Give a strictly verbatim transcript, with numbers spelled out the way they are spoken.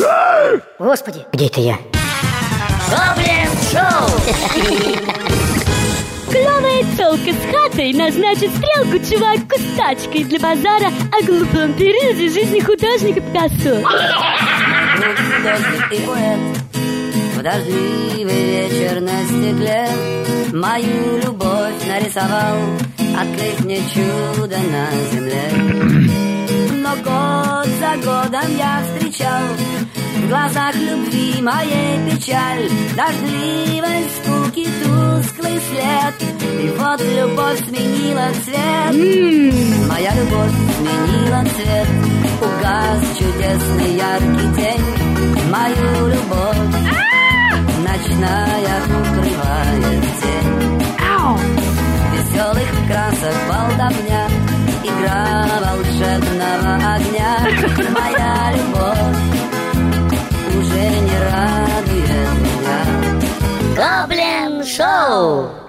Господи, где это я? Гоблин Шоу! Клевая тёлка с хатой назначит стрелку чувак с тачкой для базара о глупом периоде жизни художника Пикассо. Художник и поэт, в дождливый вечер на стекле мою любовь нарисовал, открыв мне чудо на земле. Но год за годом я встречал в глазах любви моей печаль, дождливой скуки тусклый след. И вот любовь сменила цвет, mm. моя любовь сменила цвет. Угас чудесный яркий день, мою любовь ah! ночная укрывает тень. Ow! Веселых красок болтовня, игра волшебного огня. Моя любовь уже не радует меня. Гоблин Шоу!